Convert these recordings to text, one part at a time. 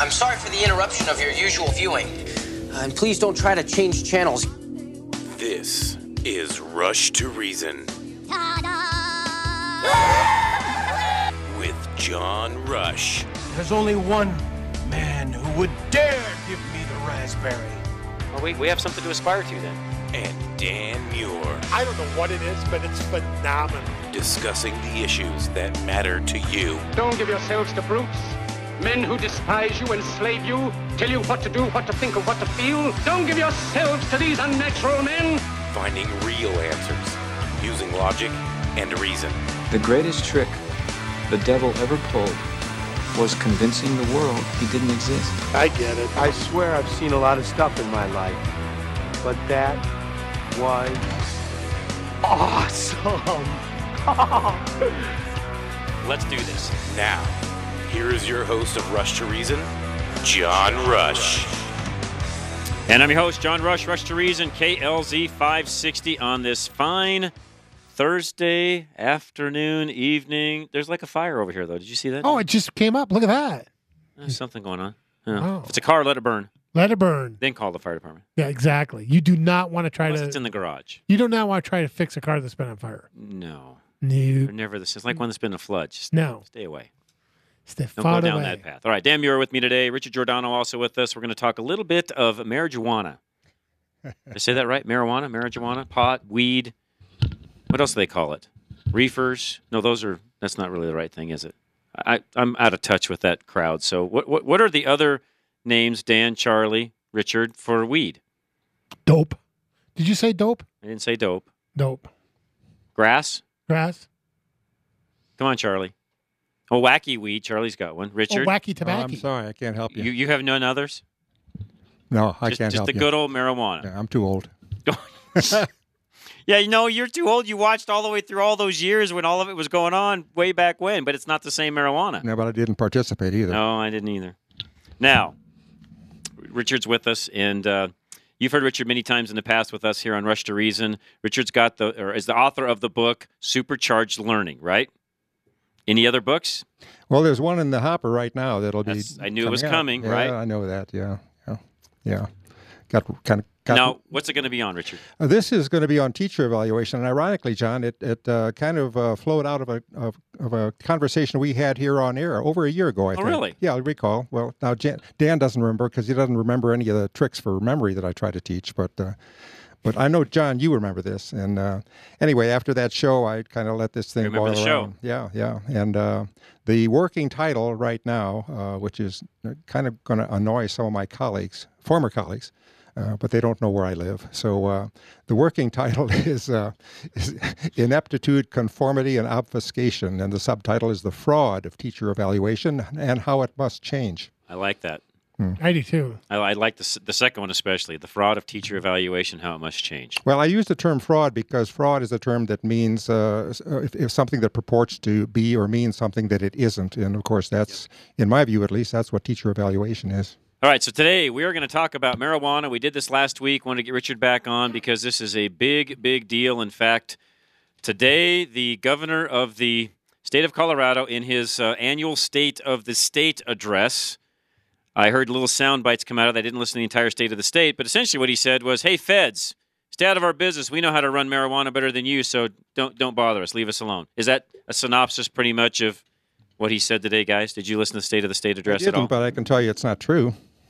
I'm sorry for the interruption of your usual viewing. And please don't try to change channels. This is Rush to Reason. With John Rush. There's only one man who would dare give me the raspberry. Well, we have something to aspire to then. And Dan Muir. I don't know what it is, but it's phenomenal. Discussing the issues that matter to you. Don't give yourselves to brutes. Men who despise you, enslave you, tell you what to do, what to think, and what to feel. Don't give yourselves to these unnatural men. Finding real answers. Using logic and reason. The greatest trick the devil ever pulled was convincing the world he didn't exist. I get it. I swear I've seen a lot of stuff in my life, but that was awesome. Let's do this. Now, here is your host of Rush to Reason, John Rush. And I'm your host, John Rush, Rush to Reason, KLZ 560 on this fine Thursday afternoon, evening. There's like a fire over here, though. Did you see that? Oh, it just came up. Look at that. There's something going on. Yeah. Oh. If it's a car, let it burn. Let it burn. Then call the fire department. Yeah, exactly. You do not want to try Unless to. it's in the garage. You do not want to try to fix a car that's been on fire. No. No. They're never this. It's like when there's been a flood. Just No. stay away. Stay Don't far go down away. that path. All right, Dan Muir with me today. Richard Giordano also with us. We're going to talk a little bit of marijuana. Did I say that right? Marijuana, pot, weed. What else do they call it? Reefers? No, that's not really the right thing, is it? I'm out of touch with that crowd. So what are the other names, Dan, Charlie, Richard, for weed? Dope. Did you say dope? I didn't say dope. Dope. Grass? Grass? Come on, Charlie. Oh, wacky weed. Charlie's got one. Richard? Oh, wacky tobacco. I'm sorry, I can't help you. You have none others? No, I can't help you. Just the good old marijuana. Yeah, I'm too old. Yeah, you're too old. You watched all the way through all those years when all of it was going on way back when, but it's not the same marijuana. No, but I didn't participate either. No, I didn't either. Now, Richard's with us, and you've heard Richard many times in the past with us here on Rush to Reason. Richard's is the author of the book Supercharged Learning, right? Any other books? Well, there's one in the hopper right now that'll be. I knew it was out. coming, yeah, right? I know that. Yeah. Now, what's it going to be on, Richard? This is going to be on teacher evaluation, and ironically, John, it kind of flowed out of a conversation we had here on air over a year ago. I think. Really? Yeah, I recall. Well, now Dan doesn't remember because he doesn't remember any of the tricks for memory that I try to teach, but I know, John, you remember this. And anyway, after that show, I kind of let this thing boil around. Show? Yeah. And the working title right now, which is kind of going to annoy some of my colleagues, former colleagues, but they don't know where I live. So the working title is Ineptitude, Conformity, and Obfuscation. And the subtitle is The Fraud of Teacher Evaluation and How It Must Change. I like that. I do too. I like the second one especially, the fraud of teacher evaluation, how it must change. Well, I use the term fraud because fraud is a term that means if something that purports to be or mean something that it isn't. And, of course, that's, in my view at least, that's what teacher evaluation is. All right, so today we are going to talk about marijuana. We did this last week. Wanted to get Richard back on because this is a big, big deal. In fact, today the governor of the state of Colorado, in his annual State of the State address, I heard little sound bites come out of that. I didn't listen to the entire state of the state, but essentially what he said was, hey, feds, stay out of our business. We know how to run marijuana better than you, so don't bother us. Leave us alone. Is that a synopsis pretty much of what he said today, guys? Did you listen to the State of the State address at all? But I can tell you it's not true.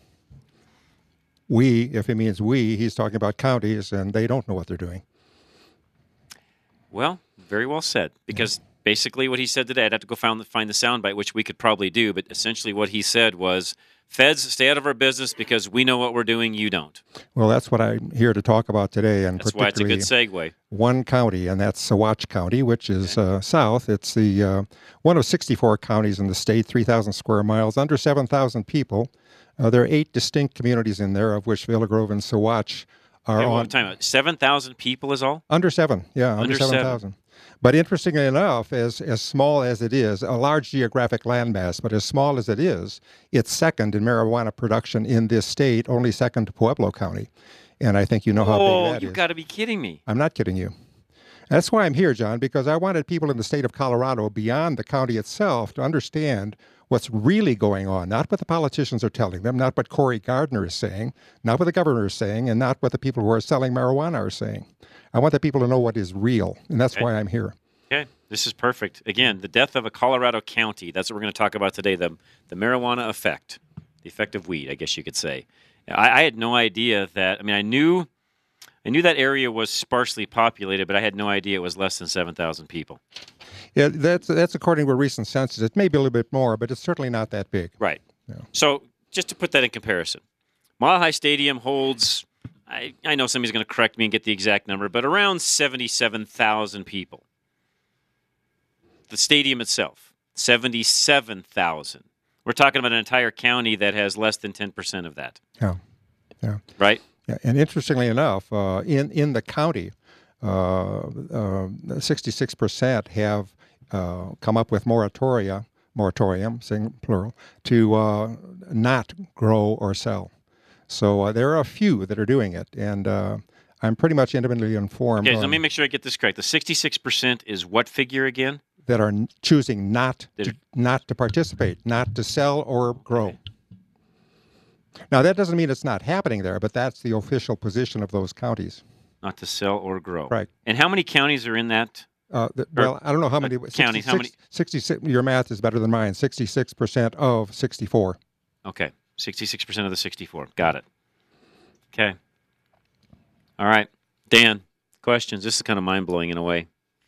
We, if he means we, he's talking about counties, and they don't know what they're doing. Well, very well said, because basically what he said today, I'd have to go find the soundbite, which we could probably do, but essentially what he said was, feds, stay out of our business because we know what we're doing, you don't. Well, that's what I'm here to talk about today, and that's why it's a good segue. One county, and that's Saguache County, which is south. It's the one of 64 counties in the state, 3,000 square miles, under 7,000 people. There are 8 distinct communities in there, of which Villa Grove and Saguache are on. Time out. 7,000 people is all? Under 7, yeah, under 7,000. But interestingly enough, as small as it is, a large geographic landmass, but as small as it is, it's second in marijuana production in this state, only second to Pueblo County. And I think you know how big that is. Oh, you've got to be kidding me. I'm not kidding you. That's why I'm here, John, because I wanted people in the state of Colorado, beyond the county itself, to understand what's really going on, not what the politicians are telling them, not what Cory Gardner is saying, not what the governor is saying, and not what the people who are selling marijuana are saying. I want the people to know what is real, and that's why I'm here. Okay, this is perfect. Again, the death of a Colorado county. That's what we're going to talk about today, the marijuana effect, the effect of weed, I guess you could say. I had no idea that, I knew that area was sparsely populated, but I had no idea it was less than 7,000 people. Yeah, that's according to a recent census. It may be a little bit more, but it's certainly not that big. Right. Yeah. So just to put that in comparison, Mile High Stadium holds, I know somebody's going to correct me and get the exact number, but around 77,000 people. The stadium itself, 77,000. We're talking about an entire county that has less than 10% of that. Yeah. Right? Yeah. And interestingly enough, in the county, 66% have come up with moratorium, saying plural, to not grow or sell. So there are a few that are doing it, and I'm pretty much intimately informed. Okay, so let me make sure I get this correct. The 66% is what figure again? That are choosing not to participate, not to sell or grow. Okay. Now, that doesn't mean it's not happening there, but that's the official position of those counties. Not to sell or grow. Right. And how many counties are in that? Well, I don't know how many. Counties, how many? 66, your math is better than mine. 66% of 64. Okay. 66% of the 64. Got it. Okay. All right. Dan, questions? This is kind of mind-blowing in a way.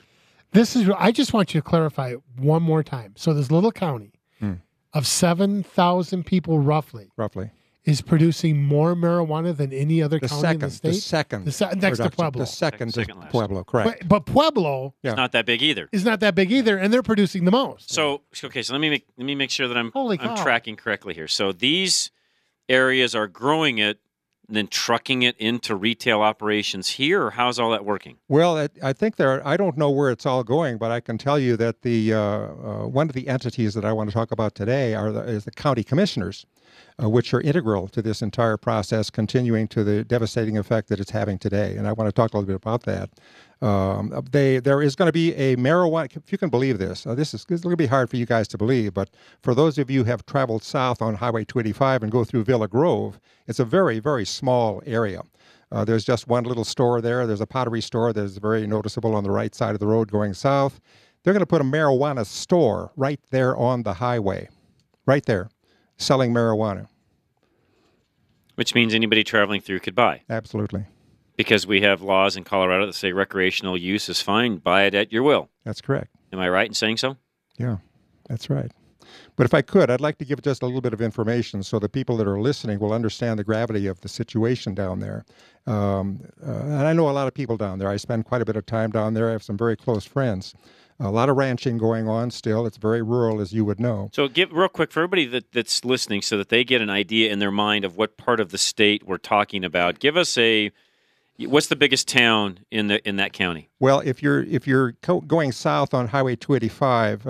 I just want you to clarify it one more time. So this little county of 7,000 people roughly is producing more marijuana than any other county in the state? The second. Next to Pueblo. The second to last. Pueblo, correct. But Pueblo It's not that big either. is not that big either, and they're producing the most. So let me make sure that I'm Holy cow. tracking correctly here. So these areas are growing it and then trucking it into retail operations here, or how's all that working? Well, I think I don't know where it's all going, but I can tell you that the one of the entities that I want to talk about today is the county commissioners, which are integral to this entire process, continuing to the devastating effect that it's having today. And I want to talk a little bit about that. There is going to be a marijuana, if you can believe this, this is going to be hard for you guys to believe, but for those of you who have traveled south on Highway 285 and go through Villa Grove, it's a very, very small area. There's just one little store there. There's a pottery store that is very noticeable on the right side of the road going south. They're going to put a marijuana store right there on the highway, right there, selling marijuana. Which means anybody traveling through could buy. Absolutely. Because we have laws in Colorado that say recreational use is fine. Buy it at your will. That's correct. Am I right in saying so? Yeah, that's right. But if I could, I'd like to give just a little bit of information so the people that are listening will understand the gravity of the situation down there. And I know a lot of people down there. I spend quite a bit of time down there. I have some very close friends. A lot of ranching going on still. It's very rural, as you would know. So give real quick for everybody that's listening so that they get an idea in their mind of what part of the state we're talking about. Give us what's the biggest town in that county? Well, if you're going south on Highway 285,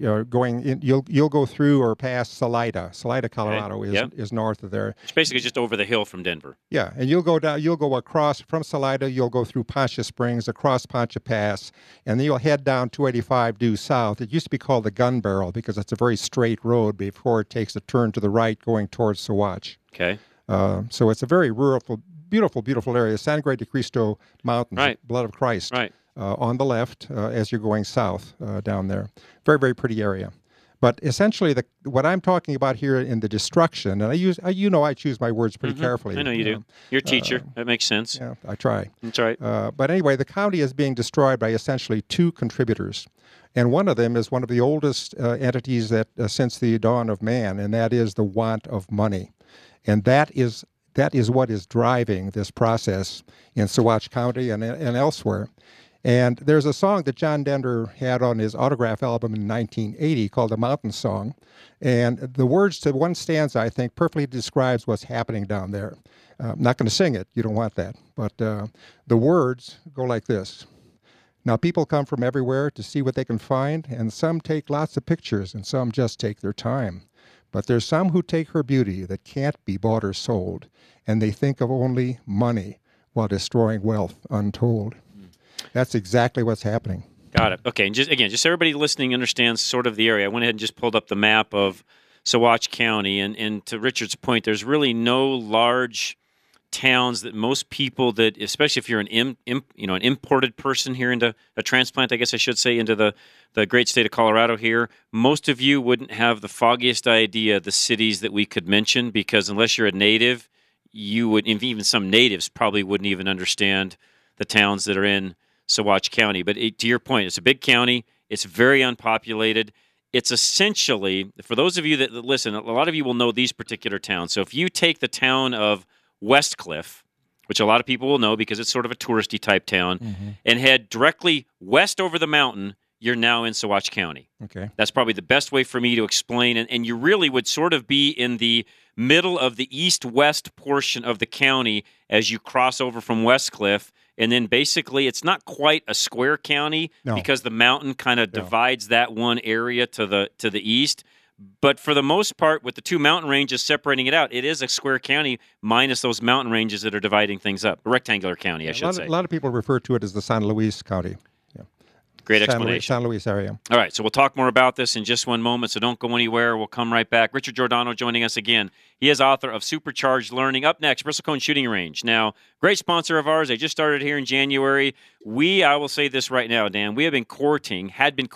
you'll go through or past Salida. Salida, Colorado is north of there. It's basically just over the hill from Denver. Yeah, and you'll go across from Salida. You'll go through Poncha Springs, across Poncha Pass, and then you'll head down 285 due south. It used to be called the Gun Barrel because it's a very straight road before it takes a turn to the right going towards Saguache. Okay. So it's a very rural, beautiful, beautiful area. Sangre de Cristo Mountains, right. Blood of Christ, right. On the left as you're going south down there. Very, very pretty area. But essentially, what I'm talking about here in the destruction, and I choose my words pretty carefully. I know you do. You're a teacher. That makes sense. Yeah, I try. That's right. But anyway, the county is being destroyed by essentially two contributors. And one of them is one of the oldest entities that since the dawn of man, and that is the want of money. And that is what is driving this process in Saguache County and elsewhere. And there's a song that John Denver had on his autograph album in 1980 called The Mountain Song. And the words to one stanza, I think, perfectly describes what's happening down there. I'm not going to sing it. You don't want that. But the words go like this. Now, people come from everywhere to see what they can find, and some take lots of pictures, and some just take their time. But there's some who take her beauty that can't be bought or sold, and they think of only money while destroying wealth untold. That's exactly what's happening. Got it. Okay, and just everybody listening understands sort of the area. I went ahead and just pulled up the map of Saguache County, and to Richard's point, there's really no large towns that most people that, especially if you're an imported person here into a transplant, I guess I should say, into the great state of Colorado here, most of you wouldn't have the foggiest idea the cities that we could mention, because unless you're a native, you would, even some natives probably wouldn't even understand the towns that are in Saguache County. But to your point, it's a big county. It's very unpopulated. It's essentially, for those of you that listen, a lot of you will know these particular towns. So if you take the town of Westcliff, which a lot of people will know because it's sort of a touristy type town, and head directly west over the mountain, you're now in Saguache County. Okay. That's probably the best way for me to explain. And you really would sort of be in the middle of the east-west portion of the county as you cross over from Westcliff. And then basically it's not quite a square county because the mountain kind of divides that one area to the east. But for the most part, with the two mountain ranges separating it out, it is a square county minus those mountain ranges that are dividing things up. A rectangular county, I should say. A lot of people refer to it as the San Luis County. Great explanation. San Luis area. All right, so we'll talk more about this in just one moment, so don't go anywhere. We'll come right back. Richard Giordano joining us again. He is author of Supercharged Learning. Up next, Bristlecone Shooting Range. Now, great sponsor of ours. They just started here in January. I will say this right now, Dan, we have been courting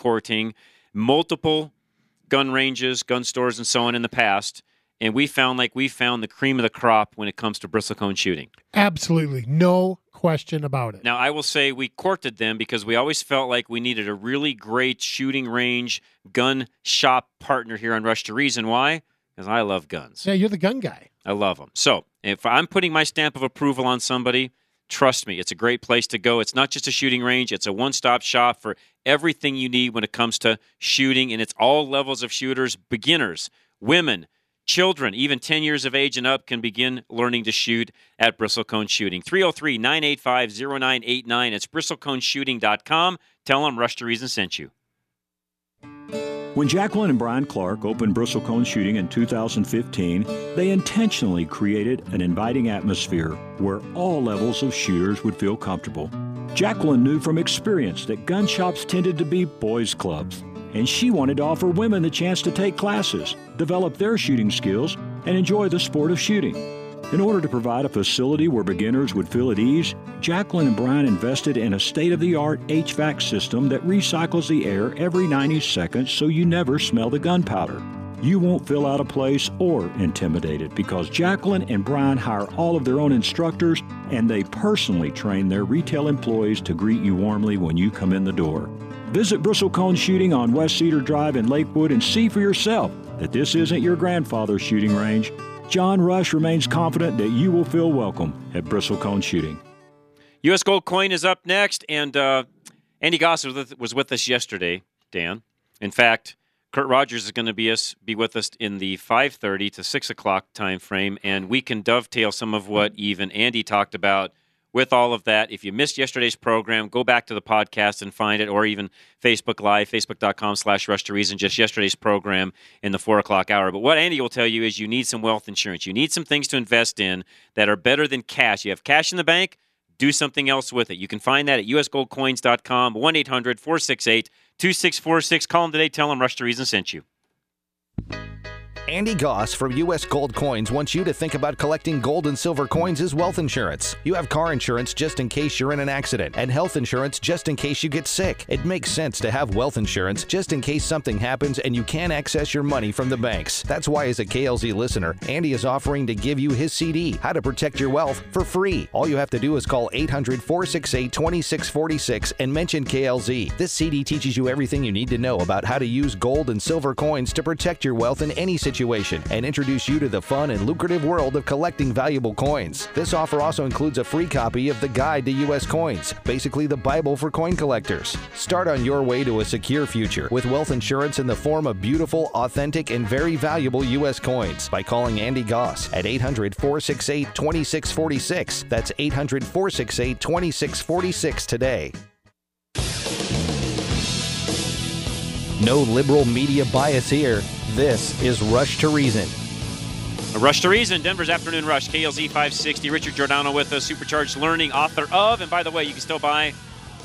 multiple gun ranges, gun stores, and so on in the past, and we found the cream of the crop when it comes to bristlecone shooting. Absolutely. No question about it. Now, I will say we courted them because we always felt like we needed a really great shooting range gun shop partner here on Rush to Reason. Why? Because I love guns. Yeah, you're the gun guy. I love them. So if I'm putting my stamp of approval on somebody, trust me, it's a great place to go. It's not just a shooting range. It's a one-stop shop for everything you need when it comes to shooting, and it's all levels of shooters, beginners, women, children, even 10 years of age and up can begin learning to shoot at Bristlecone Shooting. 303-985-0989. It's bristleconeshooting.com. Tell them Rush to Reason sent you. When Jacqueline and Brian Clark opened Bristlecone Shooting in 2015, they intentionally created an inviting atmosphere where all levels of shooters would feel comfortable. Jacqueline knew from experience that gun shops tended to be boys' clubs, and she wanted to offer women the chance to take classes, develop their shooting skills, and enjoy the sport of shooting. In order to provide a facility where beginners would feel at ease, Jacqueline and Brian invested in a state-of-the-art HVAC system that recycles the air every 90 seconds so you never smell the gunpowder. You won't feel out of place or intimidated because Jacqueline and Brian hire all of their own instructors, and they personally train their retail employees to greet you warmly when you come in the door. Visit Bristlecone Shooting on West Cedar Drive in Lakewood and see for yourself that this isn't your grandfather's shooting range. John Rush remains confident that you will feel welcome at Bristlecone Shooting. U.S. Gold Coin is up next, and Andy Goss was with us yesterday, Dan. In fact, Kurt Rogers is going to be with us in the 5:30 to 6 o'clock time frame, and we can dovetail some of what even Andy talked about with all of that. If you missed yesterday's program, go back to the podcast and find it, or even Facebook Live, facebook.com/RushToReason, just yesterday's program in the 4 o'clock hour. But what Andy will tell you is you need some wealth insurance. You need some things to invest in that are better than cash. You have cash in the bank, do something else with it. You can find that at usgoldcoins.com, 1-800-468-2646. Call them today. Tell them Rush to Reason sent you. Andy Goss from U.S. Gold Coins wants you to think about collecting gold and silver coins as wealth insurance. You have car insurance just in case you're in an accident, and health insurance just in case you get sick. It makes sense to have wealth insurance just in case something happens and you can't access your money from the banks. That's why, as a KLZ listener, Andy is offering to give you his CD, How to Protect Your Wealth, for free. All you have to do is call 800-468-2646 and mention KLZ. This CD teaches you everything you need to know about how to use gold and silver coins to protect your wealth in any situation and introduce you to the fun and lucrative world of collecting valuable coins. This offer also includes a free copy of the Guide to U.S. Coins, basically the Bible for coin collectors. Start on your way to a secure future with wealth insurance in the form of beautiful, authentic, and very valuable U.S. coins by calling Andy Goss at 800-468-2646. That's 800-468-2646 today. No liberal media bias here. This is Rush to Reason. A Rush to Reason, Denver's Afternoon Rush, KLZ 560. Richard Giordano with us, Supercharged Learning, author of, and by the way, you can still buy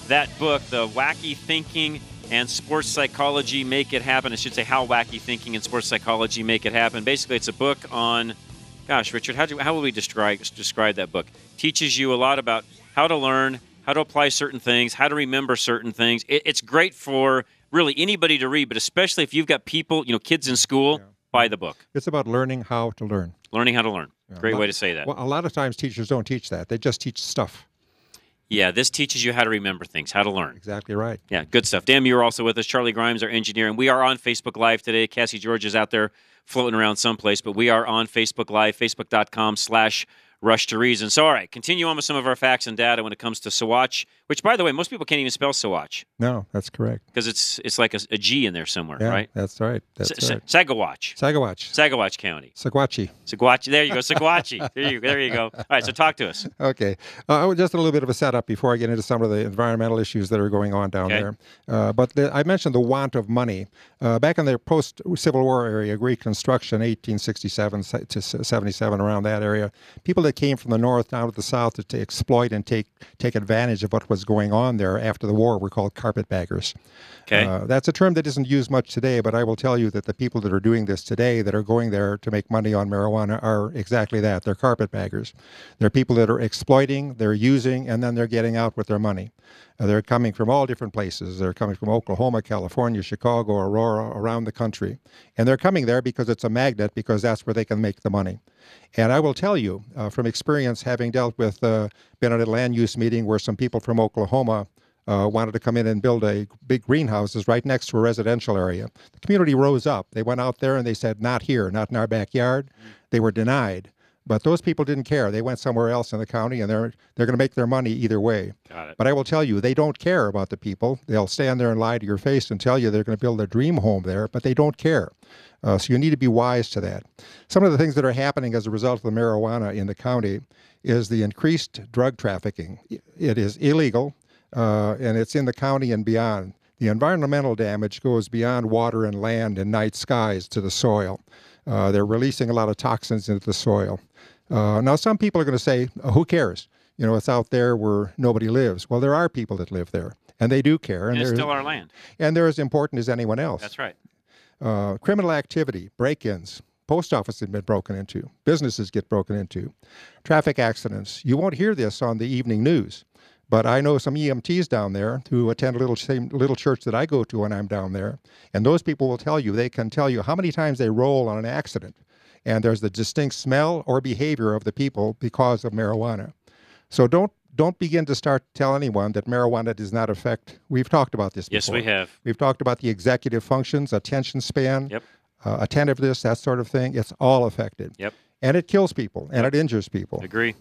that book, The Wacky Thinking and Sports Psychology Make It Happen. I should say How Wacky Thinking and Sports Psychology Make It Happen. Basically, it's a book on, gosh, Richard, how would we describe that book? Teaches you a lot about how to learn, how to apply certain things, how to remember certain things. It's great for really anybody to read, but especially if you've got people, kids in school, buy the book. It's about learning how to learn. Learning how to learn. Great way to say that. Well, a lot of times teachers don't teach that. They just teach stuff. Yeah, this teaches you how to remember things, how to learn. Exactly right. Yeah, good stuff. Dan Muir also with us, Charlie Grimes, our engineer, and we are on Facebook Live today. Cassie George is out there floating around someplace, but we are on Facebook Live, facebook.com/Rush to Reason. So, all right, continue on with some of our facts and data when it comes to Saguache, which, by the way, most people can't even spell Saguache. No, that's correct. Because it's like a G in there somewhere, right? That's right. That's right. Saguache. Saguache County. Saguache. There you go, Saguache. There you go. All right, so talk to us. Okay. Just a little bit of a setup before I get into some of the environmental issues that are going on down there. But I mentioned the want of money. Back in the post-Civil War area, Reconstruction, 1867 to 77, around that area, people that came from the north down to the south to exploit and take advantage of what was going on there after the war were called carpetbaggers. Okay. That's a term that isn't used much today, but I will tell you that the people that are doing this today, that are going there to make money on marijuana, are exactly that. They're carpetbaggers. They're people that are exploiting, they're using, and then they're getting out with their money. They're coming from all different places. They're coming from Oklahoma, California, Chicago, Aurora, around the country. And they're coming there because it's a magnet, because that's where they can make the money. And I will tell you, from experience, having dealt with, been at a land use meeting where some people from Oklahoma wanted to come in and build a big greenhouses right next to a residential area. The community rose up. They went out there and they said, not here, not in our backyard. They were denied. But those people didn't care. They went somewhere else in the county, and they're going to make their money either way. Got it. But I will tell you, they don't care about the people. They'll stand there and lie to your face and tell you they're going to build a dream home there, but they don't care. So you need to be wise to that. Some of the things that are happening as a result of the marijuana in the county is the increased drug trafficking. It is illegal, and it's in the county and beyond. The environmental damage goes beyond water and land and night skies to the soil. They're releasing a lot of toxins into the soil. Now, some people are going to say, who cares? It's out there where nobody lives. Well, there are people that live there, and they do care. And it's still our land. And they're as important as anyone else. That's right. Criminal activity, break-ins, post offices have been broken into, businesses get broken into, traffic accidents. You won't hear this on the evening news, but I know some EMTs down there who attend a same little church that I go to when I'm down there, and those people will tell you, they can tell you how many times they roll on an accident, and there's the distinct smell or behavior of the people because of marijuana. So don't begin to start to tell anyone that marijuana does not affect. We've talked about this before. Yes, we have. We've talked about the executive functions, attention span, attentiveness, that sort of thing. It's all affected. Yep. And it kills people, and it injures people. Agree.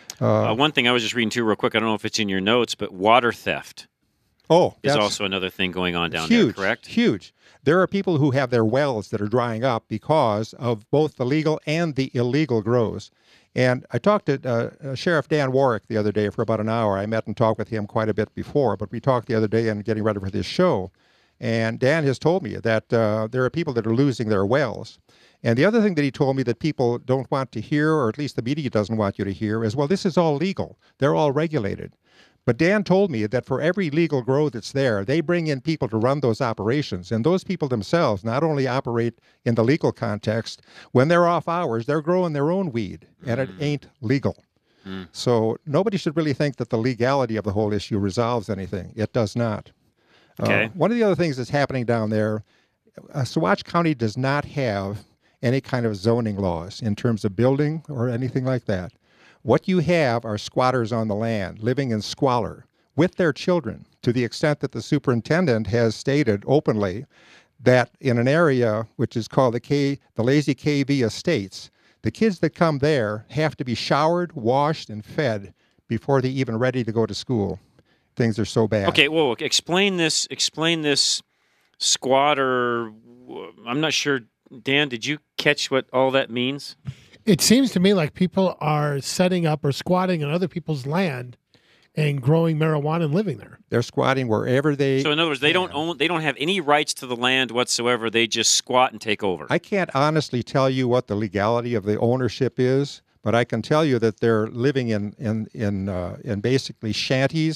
One thing I was just reading too real quick, I don't know if it's in your notes, but water theft is also another thing going on down there, correct? Huge. There are people who have their wells that are drying up because of both the legal and the illegal grows. And I talked to Sheriff Dan Warwick the other day for about an hour. I met and talked with him quite a bit before, but we talked the other day and getting ready for this show. And Dan has told me that there are people that are losing their wells. And the other thing that he told me that people don't want to hear, or at least the media doesn't want you to hear, is, well, this is all legal. They're all regulated. But Dan told me that for every legal grow that's there, they bring in people to run those operations. And those people themselves not only operate in the legal context, when they're off hours, they're growing their own weed, and it ain't legal. So nobody should really think that the legality of the whole issue resolves anything. It does not. Okay. One of the other things that's happening down there, Saguache County does not have any kind of zoning laws in terms of building or anything like that. What you have are squatters on the land living in squalor with their children, to the extent that the superintendent has stated openly that in an area which is called the Lazy KV Estates, the kids that come there have to be showered, washed, and fed before they're even ready to go to school. Things are so bad. Okay, well, explain this squatter. I'm not sure. Dan, did you catch what all that means? It seems to me like people are setting up or squatting on other people's land and growing marijuana and living there. They're squatting wherever they. So in other words, they don't own. They don't have any rights to the land whatsoever. They just squat and take over. I can't honestly tell you what the legality of the ownership is, but I can tell you that they're living in basically shanties,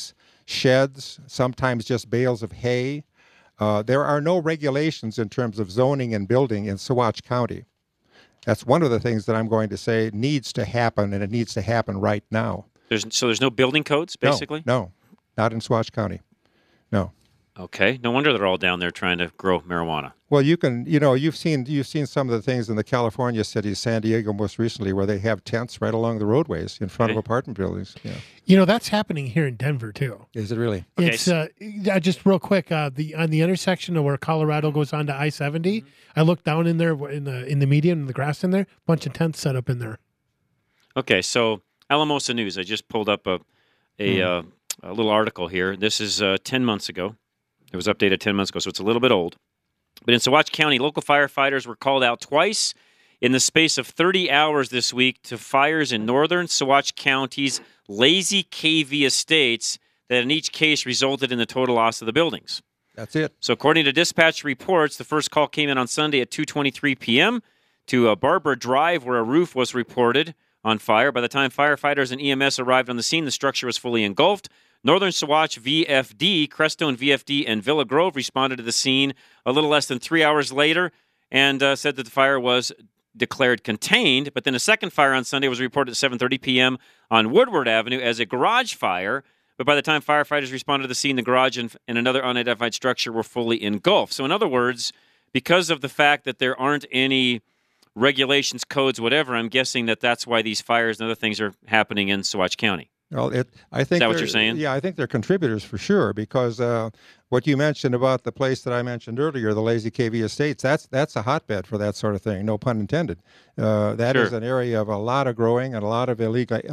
sheds, sometimes just bales of hay. There are no regulations in terms of zoning and building in Saguache County. That's one of the things that I'm going to say needs to happen, and it needs to happen right now. There's no building codes, basically? No, not in Saguache County. No. Okay. No wonder they're all down there trying to grow marijuana. Well, you've seen some of the things in the California cities, San Diego most recently, where they have tents right along the roadways in front of apartment buildings. Yeah. That's happening here in Denver too. Is it really? It's just real quick. On the intersection of where Colorado goes on to I-70, I looked down in there in the median, in the grass in there, bunch of tents set up in there. Okay, so Alamosa News. I just pulled up a little article here. This is 10 months ago. It was updated 10 months ago, so it's a little bit old. But in Saguache County, local firefighters were called out twice in the space of 30 hours this week to fires in northern Saguache County's Lazy KV estates that in each case resulted in the total loss of the buildings. That's it. So according to dispatch reports, the first call came in on Sunday at 2:23 p.m. to Barbara Drive, where a roof was reported on fire. By the time firefighters and EMS arrived on the scene, the structure was fully engulfed. Northern Saguache VFD, Crestone VFD, and Villa Grove responded to the scene a little less than 3 hours later and said that the fire was declared contained. But then a second fire on Sunday was reported at 7:30 p.m. on Woodward Avenue as a garage fire. But by the time firefighters responded to the scene, the garage and another unidentified structure were fully engulfed. So in other words, because of the fact that there aren't any regulations, codes, whatever, I'm guessing that that's why these fires and other things are happening in Saguache County. Well, I think is that what you're saying? Yeah, I think they're contributors for sure, because what you mentioned about the place that I mentioned earlier, the Lazy KV Estates, that's a hotbed for that sort of thing. No pun intended. That is an area of a lot of growing and a lot of illegality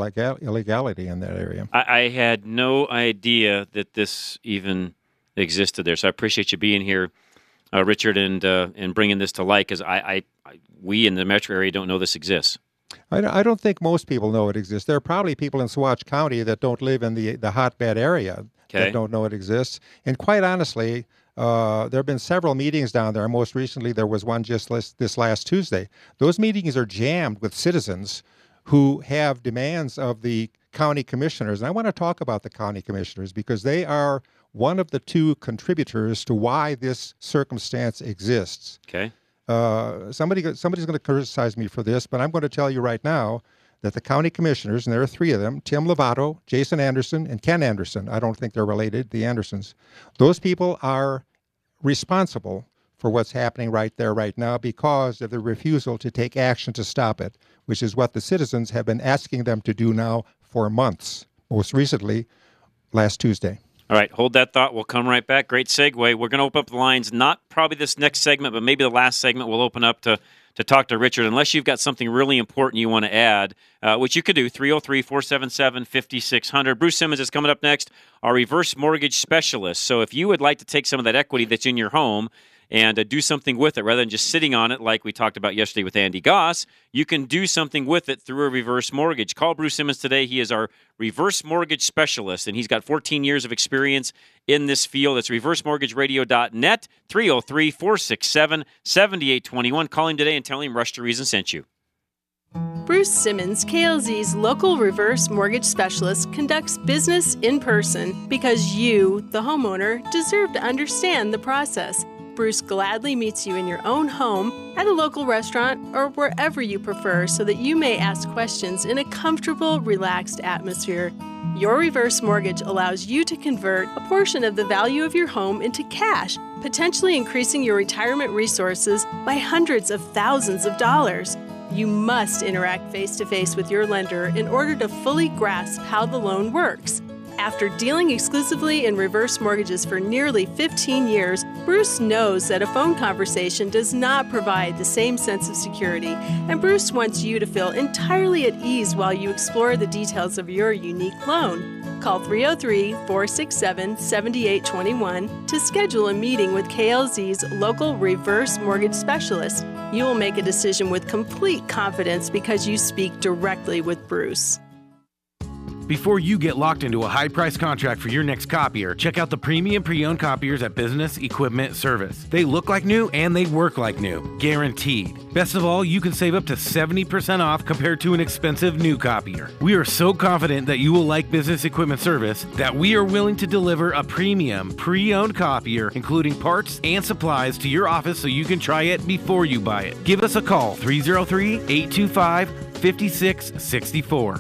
in that area. I had no idea that this even existed there, so I appreciate you being here, Richard, and bringing this to light, because we in the metro area don't know this exists. I don't think most people know it exists. There are probably people in Saguache County that don't live in the hotbed area that don't know it exists. And quite honestly, there have been several meetings down there. Most recently, there was one just this last Tuesday. Those meetings are jammed with citizens who have demands of the county commissioners. And I want to talk about the county commissioners because they are one of the two contributors to why this circumstance exists. Okay. Somebody's going to criticize me for this, but I'm going to tell you right now that the county commissioners, and there are three of them, Tim Lovato, Jason Anderson, and Ken Anderson, I don't think they're related, the Andersons, those people are responsible for what's happening right there right now because of the refusal to take action to stop it, which is what the citizens have been asking them to do now for months, most recently last Tuesday. All right, hold that thought. We'll come right back. Great segue. We're going to open up the lines, not probably this next segment, but maybe the last segment we'll open up to talk to Richard, unless you've got something really important you want to add, which you could do, 303-477-5600. Bruce Simmons is coming up next, our reverse mortgage specialist. So if you would like to take some of that equity that's in your home and do something with it rather than just sitting on it like we talked about yesterday with Andy Goss, you can do something with it through a reverse mortgage. Call Bruce Simmons today. He is our reverse mortgage specialist, and he's got 14 years of experience in this field. It's reversemortgageradio.net, 303-467-7821. Call him today and tell him Rush to Reason sent you. Bruce Simmons, KLZ's local reverse mortgage specialist, conducts business in person because you, the homeowner, deserve to understand the process. Bruce gladly meets you in your own home, at a local restaurant, or wherever you prefer so that you may ask questions in a comfortable, relaxed atmosphere. Your reverse mortgage allows you to convert a portion of the value of your home into cash, potentially increasing your retirement resources by hundreds of thousands of dollars. You must interact face-to-face with your lender in order to fully grasp how the loan works. After dealing exclusively in reverse mortgages for nearly 15 years, Bruce knows that a phone conversation does not provide the same sense of security, and Bruce wants you to feel entirely at ease while you explore the details of your unique loan. Call 303-467-7821 to schedule a meeting with KLZ's local reverse mortgage specialist. You will make a decision with complete confidence because you speak directly with Bruce. Before you get locked into a high-priced contract for your next copier, check out the premium pre-owned copiers at Business Equipment Service. They look like new and they work like new, guaranteed. Best of all, you can save up to 70% off compared to an expensive new copier. We are so confident that you will like Business Equipment Service that we are willing to deliver a premium pre-owned copier, including parts and supplies, to your office so you can try it before you buy it. Give us a call, 303-825-5664.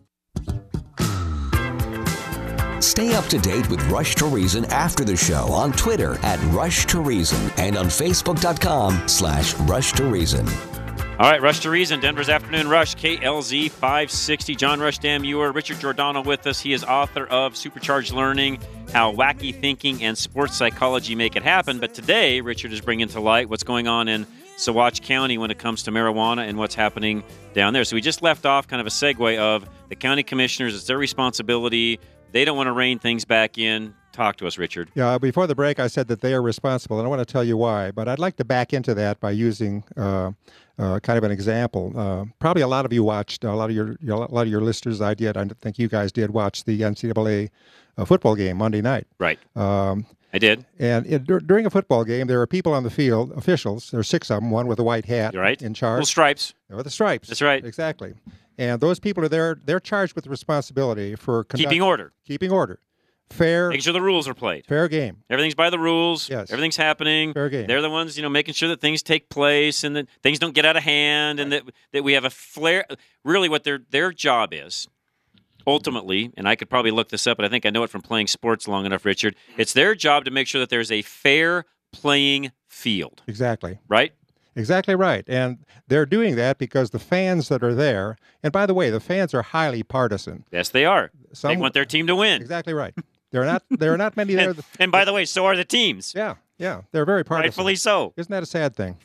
Stay up to date with Rush to Reason after the show on Twitter at Rush to Reason and on Facebook.com/Rush to Reason. All right, Rush to Reason, Denver's Afternoon Rush, KLZ 560. John Rush Damuir, Richard Giordano with us. He is author of Supercharged Learning, How Wacky Thinking and Sports Psychology Make It Happen. But today, Richard is bringing to light what's going on in Saguache County when it comes to marijuana and what's happening down there. So we just left off kind of a segue of the county commissioners. It's their responsibility. They don't want to rein things back in. Talk to us, Richard. Yeah, before the break, I said that they are responsible, and I want to tell you why. But I'd like to back into that by using kind of an example. Probably a lot of you watched, a lot of your listeners, I did. I think you guys did watch the NCAA football game Monday night. Right. I did. And during a football game, there are people on the field, officials. There are 6 of them, one with a white hat in charge. Little stripes. With the stripes. That's right. Exactly. And those people are there. They're charged with the responsibility for keeping order. Keeping order. Fair. Making sure the rules are played. Fair game. Everything's by the rules. Yes. Everything's happening. Fair game. They're the ones, making sure that things take place and that things don't get out of hand, and that we have a flare. Really, what their job is, ultimately, and I could probably look this up, but I think I know it from playing sports long enough, Richard. It's their job to make sure that there's a fair playing field. Exactly. Right? Exactly right. And they're doing that because the fans that are there, and by the way, the fans are highly partisan. Yes, they are. They want their team to win. Exactly right. There are not many there. And by the way, so are the teams. Yeah. They're very partisan. Rightfully so. Isn't that a sad thing?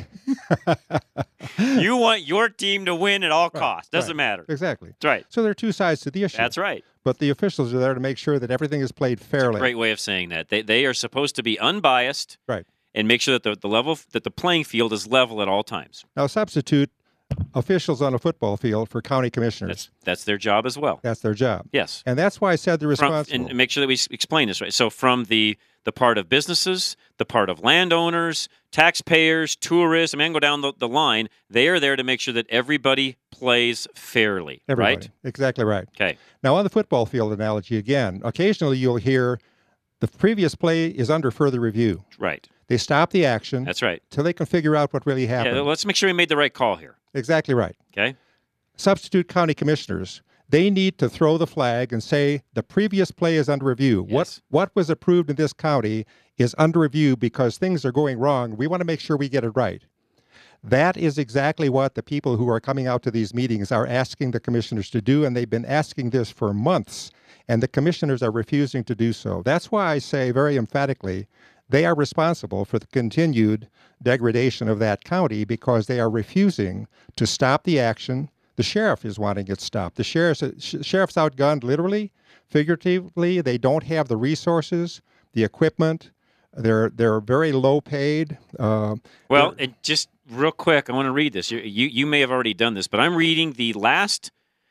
You want your team to win at all costs. Doesn't matter. Exactly. That's right. So there are two sides to the issue. That's right. But the officials are there to make sure that everything is played fairly. That's a great way of saying that. They are supposed to be unbiased. Right. And make sure that the level, that the playing field is level at all times. Now substitute officials on a football field for county commissioners. That's their job as well. That's their job. Yes. And that's why I said they're responsible. And make sure that we explain this right. So from the part of businesses, the part of landowners, taxpayers, tourists, I mean, I can go down the line. They are there to make sure that everybody plays fairly. Everybody. Right? Exactly right. Okay. Now on the football field analogy again, occasionally you'll hear the previous play is under further review. Right. They stop the action. That's right. Till they can figure out what really happened. Yeah, let's make sure we made the right call here. Exactly right. Okay. Substitute county commissioners, they need to throw the flag and say the previous play is under review. Yes. What was approved in this county is under review because things are going wrong. We want to make sure we get it right. That is exactly what the people who are coming out to these meetings are asking the commissioners to do, and they've been asking this for months, and the commissioners are refusing to do so. That's why I say very emphatically they are responsible for the continued degradation of that county because they are refusing to stop the action. The sheriff is wanting it stopped. The sheriff's outgunned literally, figuratively. They don't have the resources, the equipment. They're very low paid. And just real quick, I want to read this. You may have already done this, but I'm reading the last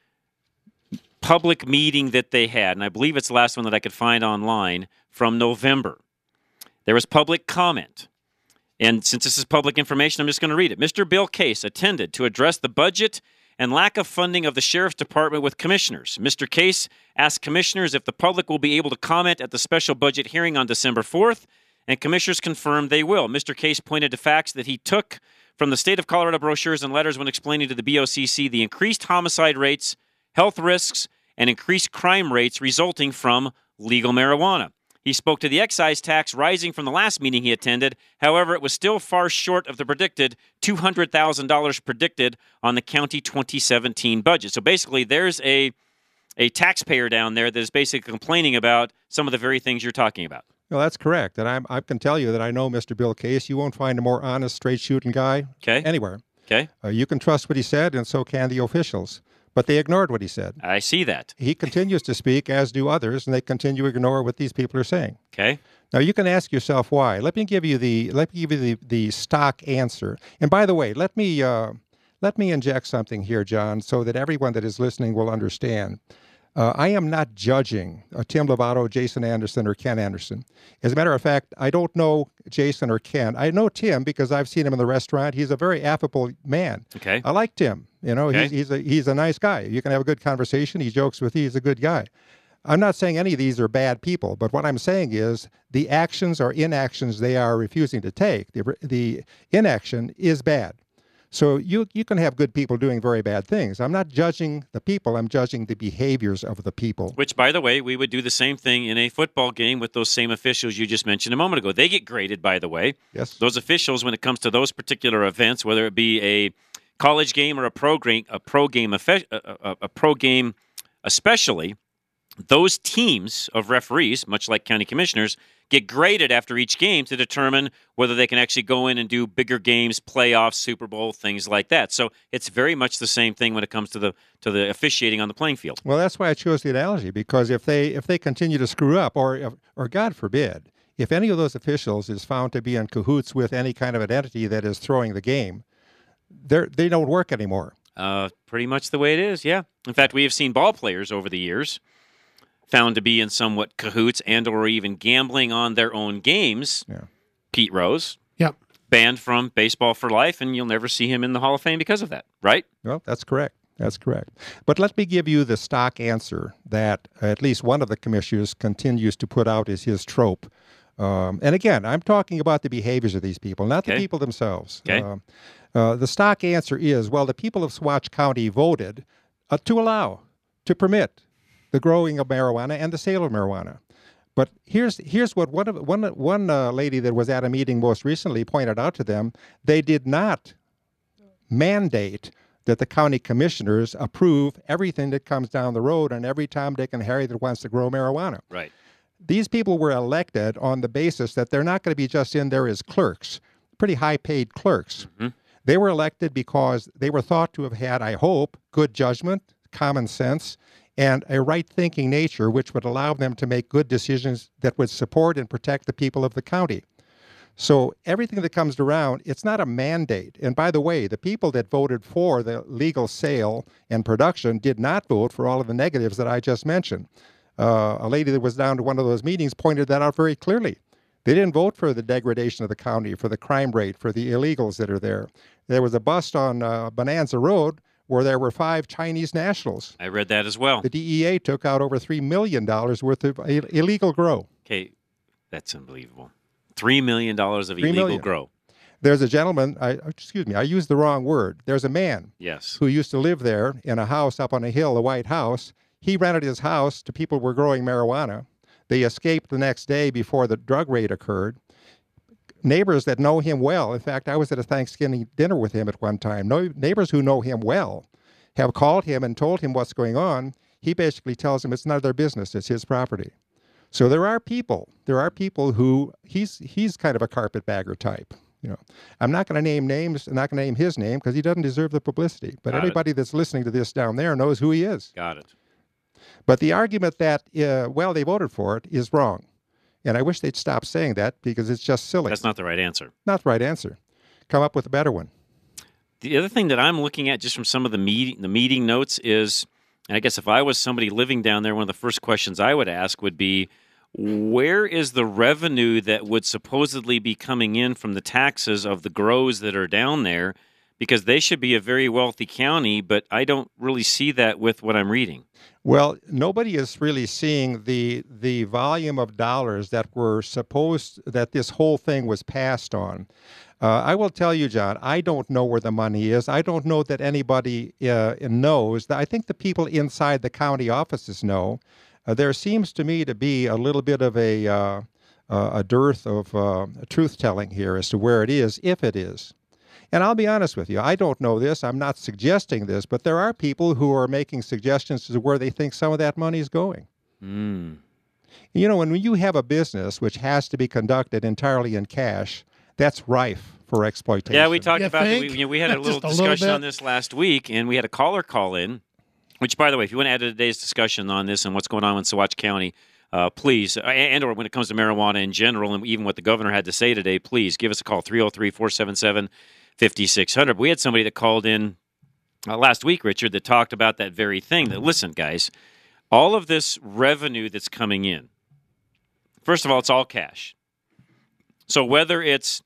public meeting that they had, and I believe it's the last one that I could find online from November. There was public comment. And since this is public information, I'm just going to read it. Mr. Bill Case attended to address the budget and lack of funding of the Sheriff's Department with commissioners. Mr. Case asked commissioners if the public will be able to comment at the special budget hearing on December 4th, and commissioners confirmed they will. Mr. Case pointed to facts that he took from the state of Colorado brochures and letters when explaining to the BOCC the increased homicide rates, health risks, and increased crime rates resulting from legal marijuana. He spoke to the excise tax rising from the last meeting he attended. However, it was still far short of the predicted $200,000 predicted on the county 2017 budget. So basically, there's a taxpayer down there that is basically complaining about some of the very things you're talking about. Well, that's correct. And I can tell you that I know Mr. Bill Case. You won't find a more honest, straight-shooting guy anywhere. Okay. You can trust what he said, and so can the officials. But they ignored what he said. I see that. He continues to speak, as do others, and they continue to ignore what these people are saying. Okay. Now you can ask yourself why. Let me give you the stock answer. And by the way, let me inject something here, John, so that everyone that is listening will understand. I am not judging Tim Lovato, Jason Anderson, or Ken Anderson. As a matter of fact, I don't know Jason or Ken. I know Tim because I've seen him in the restaurant. He's a very affable man. Okay. I like Tim. Okay. He's a nice guy. You can have a good conversation. He jokes with you. He's a good guy. I'm not saying any of these are bad people, but what I'm saying is the actions or inactions they are refusing to take, the inaction is bad. So you can have good people doing very bad things. I'm not judging the people. I'm judging the behaviors of the people. Which, by the way, we would do the same thing in a football game with those same officials you just mentioned a moment ago. They get graded, by the way. Yes. Those officials, when it comes to those particular events, whether it be a college game or a pro game especially, those teams of referees, much like county commissioners, get graded after each game to determine whether they can actually go in and do bigger games, playoffs, Super Bowl, things like that. So it's very much the same thing when it comes to the officiating on the playing field. Well, that's why I chose the analogy, because if they continue to screw up, or God forbid, if any of those officials is found to be in cahoots with any kind of an entity that is throwing the game, they don't work anymore. Pretty much the way it is, yeah. In fact, we have seen ball players over the years found to be in somewhat cahoots and or even gambling on their own games. Yeah. Pete Rose, yep, banned from baseball for life, and you'll never see him in the Hall of Fame because of that, right? Well, that's correct. That's correct. But let me give you the stock answer that at least one of the commissioners continues to put out as his trope. And again, I'm talking about the behaviors of these people, not the people themselves. Okay. The stock answer is, well, the people of Saguache County voted to permit the growing of marijuana and the sale of marijuana. But here's what one lady that was at a meeting most recently pointed out to them. They did not mandate that the county commissioners approve everything that comes down the road and every Tom, Dick, and Harry that wants to grow marijuana. Right. These people were elected on the basis that they're not going to be just in there as clerks, pretty high-paid clerks. Mm-hmm. They were elected because they were thought to have had, I hope, good judgment, common sense, and a right-thinking nature which would allow them to make good decisions that would support and protect the people of the county. So everything that comes around, it's not a mandate. And by the way, the people that voted for the legal sale and production did not vote for all of the negatives that I just mentioned. A lady that was down to one of those meetings pointed that out very clearly. They didn't vote for the degradation of the county, for the crime rate, for the illegals that are there. There was a bust on Bonanza Road where there were 5 Chinese nationals. I read that as well. The DEA took out over $3 million worth of illegal grow. Okay, that's unbelievable. $3 million of illegal grow. There's a gentleman, I used the wrong word. There's a man who used to live there in a house up on a hill, a white house. He rented his house to people who were growing marijuana. They escaped the next day before the drug raid occurred. Neighbors that know him well, in fact, I was at a Thanksgiving dinner with him at one time. Neighbors who know him well have called him and told him what's going on. He basically tells them it's none of their business, it's his property. So there are people who, he's kind of a carpetbagger type. I'm not going to name names, I'm not going to name his name because he doesn't deserve the publicity. But everybody that's listening to this down there knows who he is. Got it. But the argument that, they voted for it is wrong. And I wish they'd stop saying that because it's just silly. That's not the right answer. Not the right answer. Come up with a better one. The other thing that I'm looking at just from some of the meeting notes is, and I guess if I was somebody living down there, one of the first questions I would ask would be, where is the revenue that would supposedly be coming in from the taxes of the grows that are down there? Because they should be a very wealthy county, but I don't really see that with what I'm reading. Well, nobody is really seeing the volume of dollars that were that this whole thing was passed on. I will tell you, John, I don't know where the money is. I don't know that anybody knows. I think the people inside the county offices know. There seems to me to be a little bit of a dearth of truth-telling here as to where it is, if it is. And I'll be honest with you, I don't know this, I'm not suggesting this, but there are people who are making suggestions as to where they think some of that money is going. Mm. When you have a business which has to be conducted entirely in cash, that's rife for exploitation. Yeah, we talked about it. We had a little discussion on this last week, and we had a caller call in, which, by the way, if you want to add to today's discussion on this and what's going on in Saguache County, please, and or when it comes to marijuana in general, and even what the governor had to say today, please give us a call, 303-477-5600. We had somebody that called in last week, Richard, that talked about that very thing. That, listen, guys, all of this revenue that's coming in, first of all, it's all cash. So whether it's,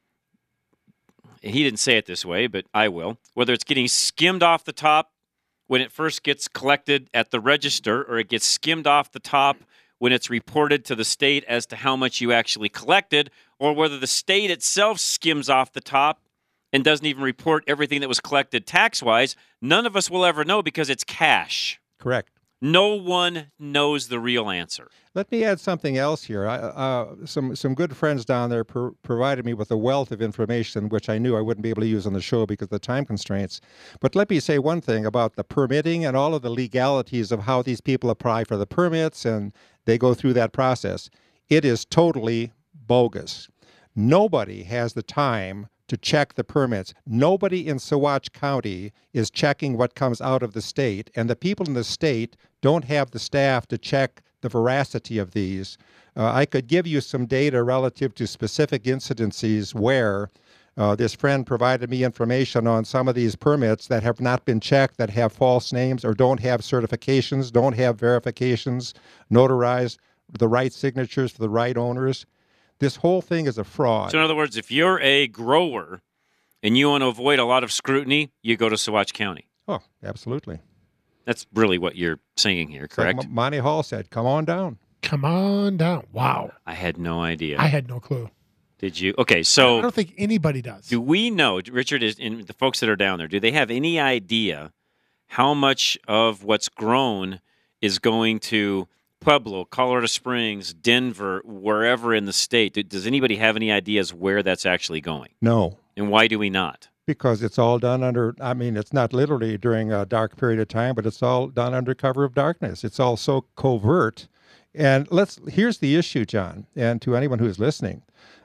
he didn't say it this way, but I will, whether it's getting skimmed off the top when it first gets collected at the register, or it gets skimmed off the top when it's reported to the state as to how much you actually collected, or whether the state itself skims off the top and doesn't even report everything that was collected tax-wise, none of us will ever know because it's cash. Correct. No one knows the real answer. Let me add something else here. Some good friends down there provided me with a wealth of information, which I knew I wouldn't be able to use on the show because of the time constraints. But let me say one thing about the permitting and all of the legalities of how these people apply for the permits, and they go through that process. It is totally bogus. Nobody has the time to check the permits. Nobody in Saguache County is checking what comes out of the state, and the people in the state don't have the staff to check the veracity of these. I could give you some data relative to specific incidences where this friend provided me information on some of these permits that have not been checked, that have false names or don't have certifications, don't have verifications, notarized, the right signatures for the right owners. This whole thing is a fraud. So in other words, if you're a grower and you want to avoid a lot of scrutiny, you go to Saguache County. Oh, absolutely. That's really what you're saying here, correct? Like Monty Hall said, come on down. Come on down. Wow. I had no idea. I had no clue. Did you? Okay, so I don't think anybody does. Do we know, Richard, and the folks that are down there, do they have any idea how much of what's grown is going to Pueblo, Colorado Springs, Denver, wherever in the state? Does anybody have any ideas where that's actually going? No. And why do we not? Because it's all done under, I mean, it's not literally during a dark period of time, but it's all done under cover of darkness. It's all so covert. And here's the issue, John, and to anyone who's listening.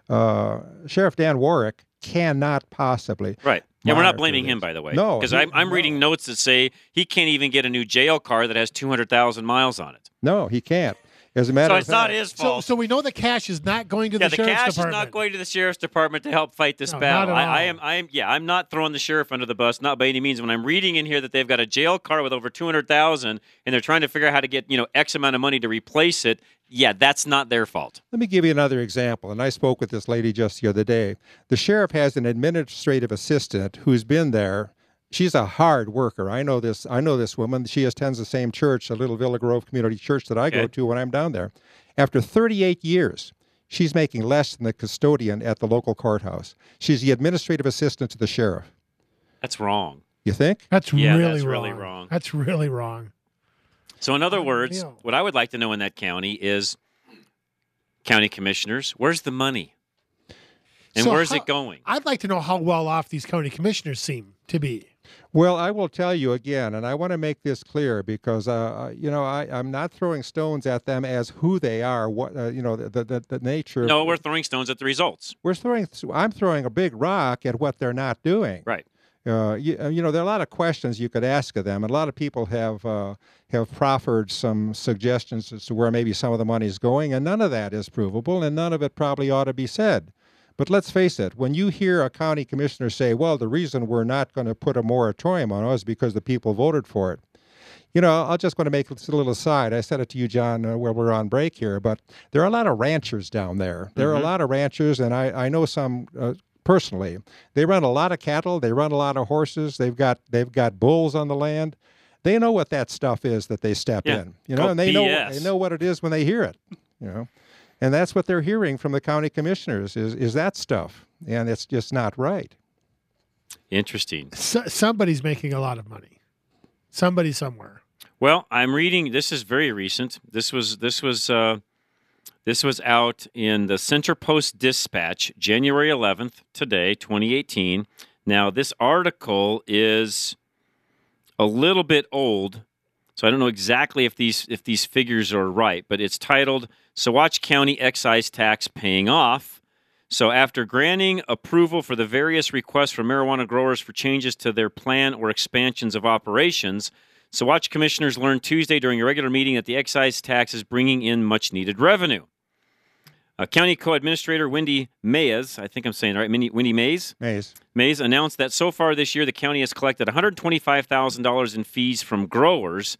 Sheriff Dan Warwick cannot possibly. Right. Yeah, we're not blaming him, by the way. No. Because I'm reading notes that say he can't even get a new jail car that has 200,000 miles on it. No, he can't. As a matter of fact. So it's not his fault. So we know the cash is not going to the sheriff's cash department. is not going to the sheriff's department to help fight this battle. Not at all. I'm not throwing the sheriff under the bus, not by any means. When I'm reading in here that they've got a jail car with over 200,000 and they're trying to figure out how to get, X amount of money to replace it, yeah, that's not their fault. Let me give you another example, and I spoke with this lady just the other day. The sheriff has an administrative assistant who's been there. She's a hard worker. I know this woman. She attends the same church, the Little Villa Grove Community Church that I go to when I'm down there. After 38 years, she's making less than the custodian at the local courthouse. She's the administrative assistant to the sheriff. That's wrong. You think? That's really wrong. That's really wrong. So in other words, what I would like to know in that county is, county commissioners, where's the money? And where's it going? I'd like to know how well off these county commissioners seem to be. Well, I will tell you again, and I want to make this clear because, I'm not throwing stones at them as who they are, what the nature. No, we're throwing stones at the results. I'm throwing a big rock at what they're not doing. Right. There are a lot of questions you could ask of them, and a lot of people have proffered some suggestions as to where maybe some of the money is going, and none of that is provable, and none of it probably ought to be said. But let's face it, when you hear a county commissioner say, well, the reason we're not going to put a moratorium on it is because the people voted for it. I'll just want to make this a little aside. I said it to you, John, while we're on break here, but there are a lot of ranchers down there. There are a lot of ranchers, and I know some personally. They run a lot of cattle. They run a lot of horses. They've got bulls on the land. They know what that stuff is that they step in, and they know what it is when they hear it, And that's what they're hearing from the county commissioners is that stuff, and it's just not right. Interesting. Somebody's making a lot of money. Somebody somewhere. Well, I'm reading. This is very recent. This was out in the Center Post Dispatch, January 11th, today, 2018. Now, this article is a little bit old, so I don't know exactly if these figures are right, but it's titled Saguache County Excise Tax Paying Off. So after granting approval for the various requests from marijuana growers for changes to their plan or expansions of operations, Saguache commissioners learned Tuesday during a regular meeting that the excise tax is bringing in much-needed revenue. County Co-Administrator Wendy Mays, I think I'm saying it right, Wendy Mays? Mays announced that so far this year the county has collected $125,000 in fees from growers.